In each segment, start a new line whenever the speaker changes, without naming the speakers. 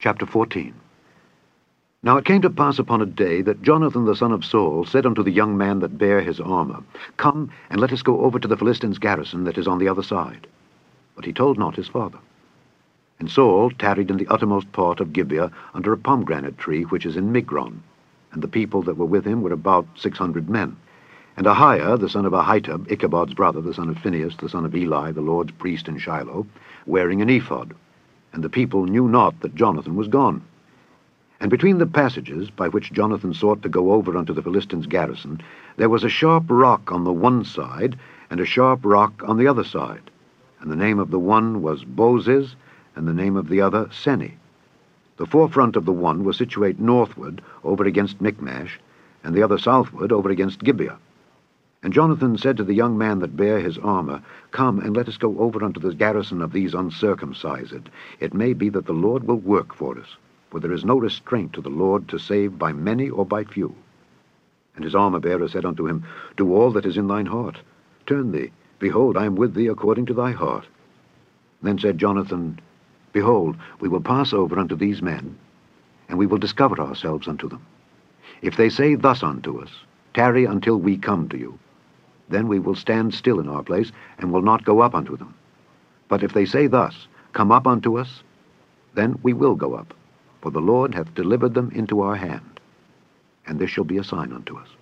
Chapter 14. Now it came to pass upon a day that Jonathan the son of Saul said unto the young man that bare his armour, Come, and let us go over to the Philistines' garrison that is on the other side. But he told not his father. And Saul tarried in the uttermost part of Gibeah under a pomegranate tree which is in Migron. And the people that were with him were about 600 men. And Ahiah, the son of Ahitub, Ichabod's brother, the son of Phinehas, the son of Eli, the Lord's priest in Shiloh, wearing an ephod. And the people knew not that Jonathan was gone. And between the passages by which Jonathan sought to go over unto the Philistines' garrison, there was a sharp rock on the one side, and a sharp rock on the other side. And the name of the one was Bozez, and the name of the other Seni. The forefront of the one was situate northward, over against Michmash, and the other southward, over against Gibeah. And Jonathan said to the young man that bare his armour, Come, and let us go over unto the garrison of these uncircumcised. It may be that the Lord will work for us, for there is no restraint to the Lord to save by many or by few. And his armour-bearer said unto him, Do all that is in thine heart. Turn thee, behold, I am with thee according to thy heart. Then said Jonathan, Behold, we will pass over unto these men, and we will discover ourselves unto them. If they say thus unto us, Tarry until we come to you, then we will stand still in our place, and will not go up unto them. But if they say thus, Come up unto us, then we will go up, for the Lord hath delivered them into our hand, and this shall be a sign unto us.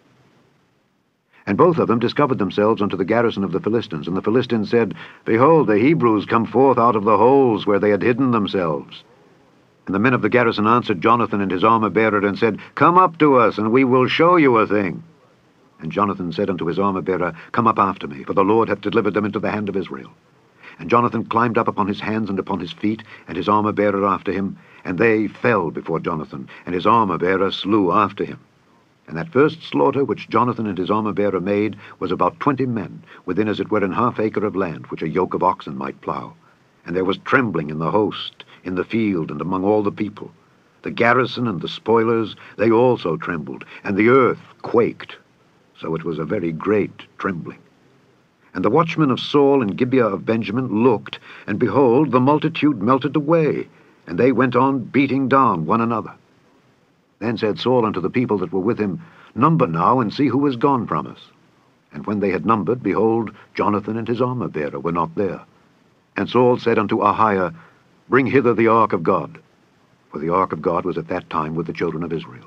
And both of them discovered themselves unto the garrison of the Philistines, and the Philistines said, Behold, the Hebrews come forth out of the holes where they had hidden themselves. And the men of the garrison answered Jonathan and his armour-bearer, and said, Come up to us, and we will show you a thing. And Jonathan said unto his armour-bearer, Come up after me, for the Lord hath delivered them into the hand of Israel. And Jonathan climbed up upon his hands and upon his feet, and his armour-bearer after him, and they fell before Jonathan, and his armour-bearer slew after him. And that first slaughter which Jonathan and his armour-bearer made was about 20 men, within as it were an half acre of land, which a yoke of oxen might plough. And there was trembling in the host, in the field, and among all the people. The garrison and the spoilers, they also trembled, and the earth quaked. So it was a very great trembling. And the watchmen of Saul and Gibeah of Benjamin looked, and behold, the multitude melted away, and they went on beating down one another. Then said Saul unto the people that were with him, Number now, and see who is gone from us. And when they had numbered, behold, Jonathan and his armour-bearer were not there. And Saul said unto Ahiah, Bring hither the ark of God. For the ark of God was at that time with the children of Israel.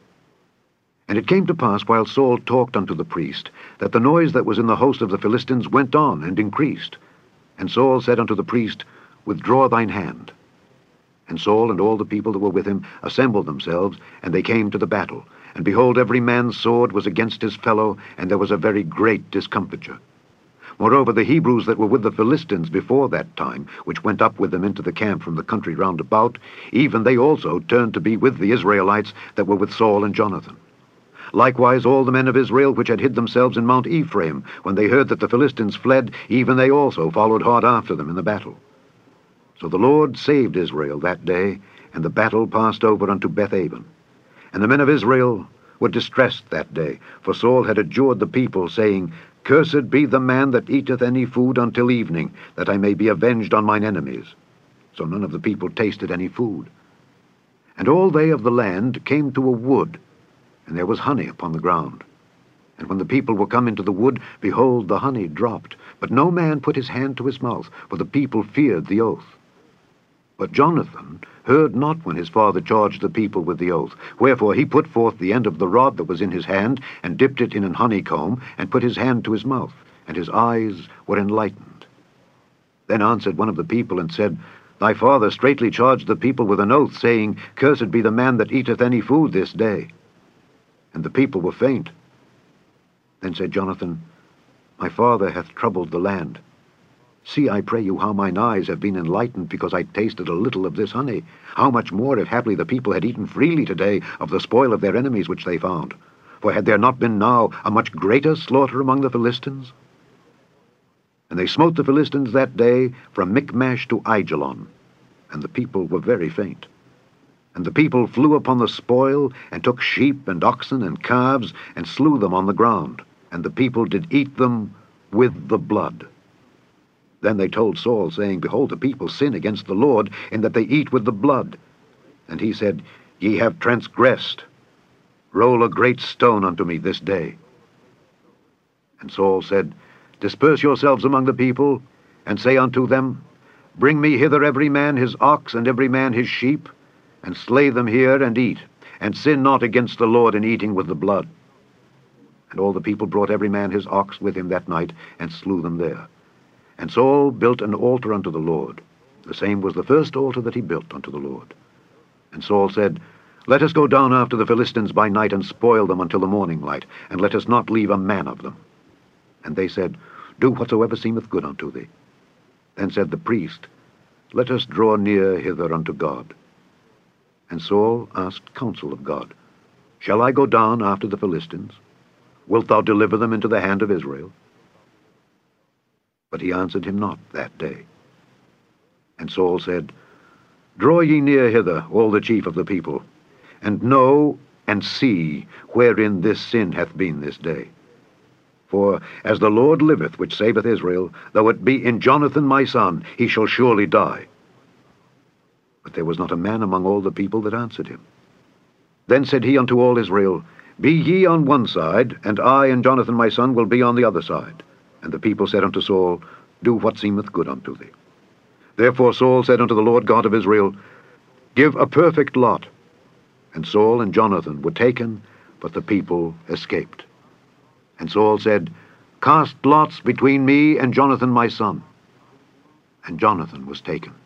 And it came to pass, while Saul talked unto the priest, that the noise that was in the host of the Philistines went on and increased. And Saul said unto the priest, Withdraw thine hand. And Saul and all the people that were with him assembled themselves, and they came to the battle. And behold, every man's sword was against his fellow, and there was a very great discomfiture. Moreover, the Hebrews that were with the Philistines before that time, which went up with them into the camp from the country round about, even they also turned to be with the Israelites that were with Saul and Jonathan. Likewise all the men of Israel which had hid themselves in Mount Ephraim, when they heard that the Philistines fled, even they also followed hard after them in the battle. So the Lord saved Israel that day, and the battle passed over unto Bethaven. And the men of Israel were distressed that day, for Saul had adjured the people, saying, Cursed be the man that eateth any food until evening, that I may be avenged on mine enemies. So none of the people tasted any food. And all they of the land came to a wood, and there was honey upon the ground. And when the people were come into the wood, behold, the honey dropped, but no man put his hand to his mouth, for the people feared the oath. But Jonathan heard not when his father charged the people with the oath. Wherefore he put forth the end of the rod that was in his hand, and dipped it in an honeycomb, and put his hand to his mouth, and his eyes were enlightened. Then answered one of the people, and said, Thy father straitly charged the people with an oath, saying, Cursed be the man that eateth any food this day. And the people were faint. Then said Jonathan, My father hath troubled the land. See, I pray you, how mine eyes have been enlightened, because I tasted a little of this honey. How much more, if haply the people had eaten freely today of the spoil of their enemies which they found? For had there not been now a much greater slaughter among the Philistines? And they smote the Philistines that day from Michmash to Aijalon, and the people were very faint. And the people flew upon the spoil, and took sheep and oxen and calves, and slew them on the ground, and the people did eat them with the blood. Then they told Saul, saying, Behold, the people sin against the Lord, in that they eat with the blood. And he said, Ye have transgressed. Roll a great stone unto me this day. And Saul said, Disperse yourselves among the people, and say unto them, Bring me hither every man his ox, and every man his sheep, and slay them here, and eat, and sin not against the Lord in eating with the blood. And all the people brought every man his ox with him that night, and slew them there. And Saul built an altar unto the Lord. The same was the first altar that he built unto the Lord. And Saul said, Let us go down after the Philistines by night, and spoil them until the morning light, and let us not leave a man of them. And they said, Do whatsoever seemeth good unto thee. Then said the priest, Let us draw near hither unto God. And Saul asked counsel of God, Shall I go down after the Philistines? Wilt thou deliver them into the hand of Israel? But he answered him not that day. And Saul said, Draw ye near hither, all the chief of the people, and know and see wherein this sin hath been this day. For as the Lord liveth, which saveth Israel, though it be in Jonathan my son, he shall surely die. But there was not a man among all the people that answered him. Then said he unto all Israel, Be ye on one side, and I and Jonathan my son will be on the other side. And the people said unto Saul, Do what seemeth good unto thee. Therefore Saul said unto the Lord God of Israel, Give a perfect lot. And Saul and Jonathan were taken, but the people escaped. And Saul said, Cast lots between me and Jonathan my son. And Jonathan was taken.